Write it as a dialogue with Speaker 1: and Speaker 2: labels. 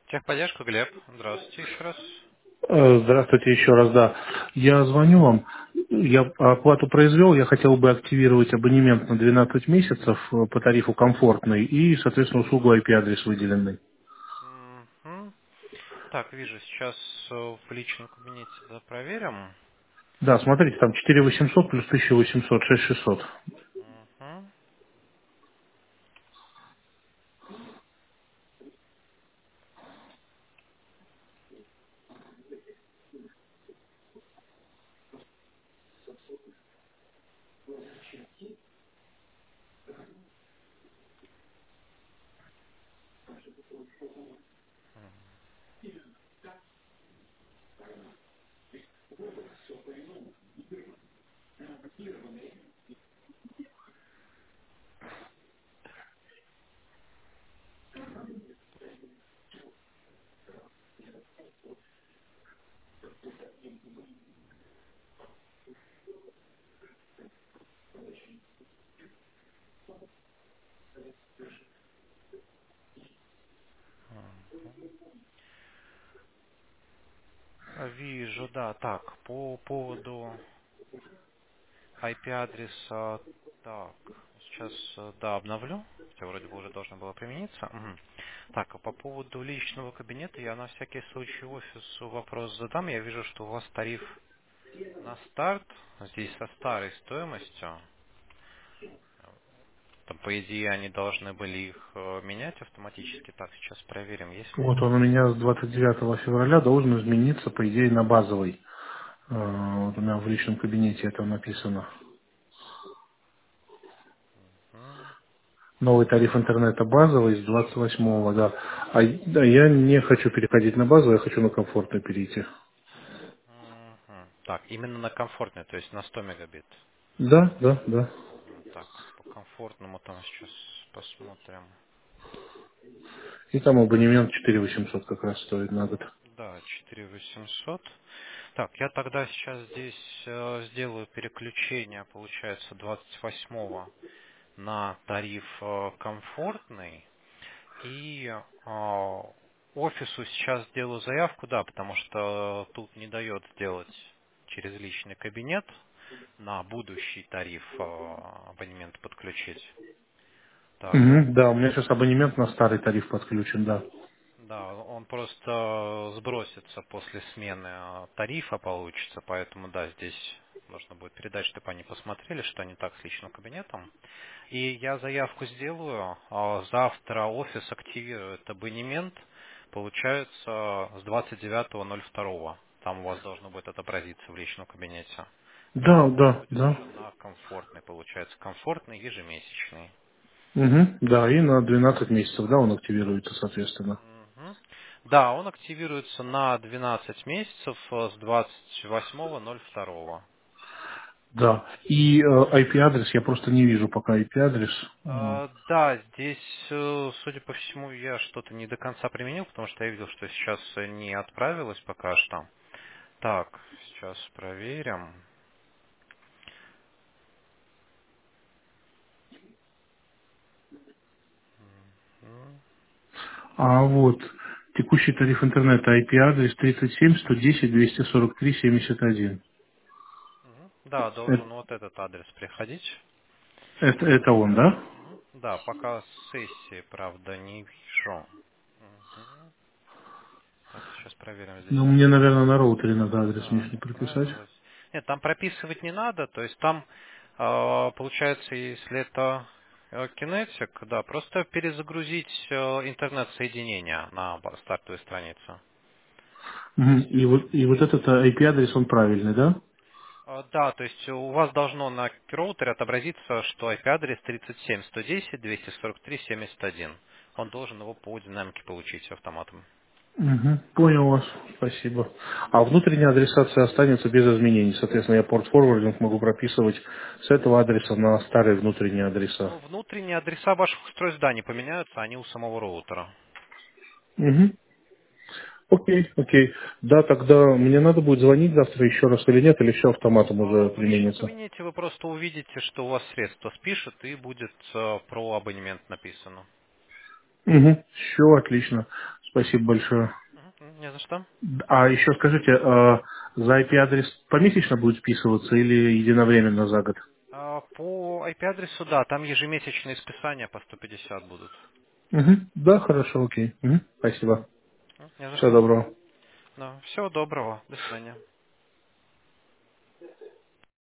Speaker 1: Техподдержка, Глеб. Здравствуйте еще раз.
Speaker 2: Здравствуйте еще раз, да. Я звоню вам. Я оплату произвел, я хотел бы активировать абонемент на 12 месяцев по тарифу комфортный и, соответственно, услугу IP-адрес выделенный.
Speaker 1: Мгм. Так, вижу, сейчас в личном кабинете проверим.
Speaker 2: Да, смотрите, там 4800 плюс 1800, 6600.
Speaker 1: Мгм. Вижу, да. Так, по поводу IP-адреса, так, сейчас, да, обновлю. Хотя вроде бы уже должно было примениться. Мгм. Так, а по поводу личного кабинета я на всякий случай офису вопрос задам. Я вижу, что у вас тариф на старт здесь со старой стоимостью. Там, по идее, они должны были их менять автоматически. Так, сейчас проверим, есть ли
Speaker 2: Вот
Speaker 1: это
Speaker 2: он у меня с
Speaker 1: здесь.
Speaker 2: 29 февраля должен измениться, по идее, на базовый. Вот у меня в личном кабинете это написано.
Speaker 1: М,
Speaker 2: Новый тариф интернета базовый с 28-го, да. Да, я не хочу переходить на базовый, я хочу на комфортный перейти.
Speaker 1: мгм. Так, именно на комфортный, то есть на 100 мегабит.
Speaker 2: Да, да, да.
Speaker 1: Так, по комфортному там сейчас посмотрим.
Speaker 2: И там абонемент 4800 как раз стоит на год.
Speaker 1: Да, 4800. Так, я тогда сейчас здесь сделаю переключение, получается, 28 на тариф комфортный. И офису сейчас сделаю заявку, да, потому что тут не дает сделать через личный кабинет на будущий тариф абонемент подключить. Так,
Speaker 2: Мгм, да, у меня сейчас абонемент на старый тариф подключен, да.
Speaker 1: да, он просто сбросится после смены тарифа получится, поэтому да, здесь нужно будет передать, чтобы они посмотрели, что не так с личным кабинетом. И я заявку сделаю, а завтра офис активирует абонемент, получается, с 29.02. Там у вас должно будет отобразиться в личном кабинете. И
Speaker 2: Да,
Speaker 1: он
Speaker 2: да,
Speaker 1: будет
Speaker 2: да.
Speaker 1: уже на комфортный, получается, комфортный ежемесячный.
Speaker 2: Угу, да, и на 12 месяцев, да, он активируется, соответственно.
Speaker 1: Мгм. Да, он активируется на 12 месяцев с 28.02.
Speaker 2: Да. И IP-адрес, я просто не вижу пока IP-адрес.
Speaker 1: Да, здесь, судя по всему, я что-то не до конца применил, потому что я видел, что сейчас не отправилось пока что. Так, сейчас проверим. Мгм.
Speaker 2: А вот текущий тариф интернета IP-адрес 37 110 243 71.
Speaker 1: Мгм. Да,
Speaker 2: Это,
Speaker 1: должен вот этот адрес приходить.
Speaker 2: это он, да?
Speaker 1: Мгм. Да, пока сессии, правда, не вижу. Мгм. Так, сейчас проверим
Speaker 2: Ну,
Speaker 1: здесь.
Speaker 2: мне, наверное, на роутере надо адрес
Speaker 1: Да,
Speaker 2: внешний прописать.
Speaker 1: отправилось. Нет, там прописывать не надо, то есть там, получается, если это Kinetic, да, просто перезагрузить интернет-соединение на стартовую страницу. То
Speaker 2: Мгм.
Speaker 1: есть,
Speaker 2: И вот этот IP-адрес, он правильный, да?
Speaker 1: да, то есть у вас должно на роутере отобразиться, что IP-адрес 37.110.243.71. Он должен его по динамике получить автоматом.
Speaker 2: Угу. Понял вас. Спасибо. А внутренняя адресация останется без изменений. Соответственно, я порт-форвардинг могу прописывать с этого адреса на старые внутренние адреса.
Speaker 1: Ну, внутренние адреса ваших устройств, да, не поменяются, они у самого роутера.
Speaker 2: Угу. Окей, окей. Да, тогда мне надо будет звонить завтра еще раз или нет, или все автоматом уже
Speaker 1: В личном
Speaker 2: применится.
Speaker 1: кабинете вы просто увидите, что у вас средства спишут и будет про абонемент написано.
Speaker 2: Угу. Все, отлично. Спасибо большое.
Speaker 1: Не за что.
Speaker 2: А еще скажите, за IP-адрес помесячно будет списываться или единовременно за год?
Speaker 1: По IP-адресу, да, там ежемесячные списания по 150 будут.
Speaker 2: Мгм. Да, хорошо, окей. Мгм. Спасибо.
Speaker 1: Не за
Speaker 2: Всего
Speaker 1: что.
Speaker 2: доброго.
Speaker 1: Да, всего доброго. До свидания.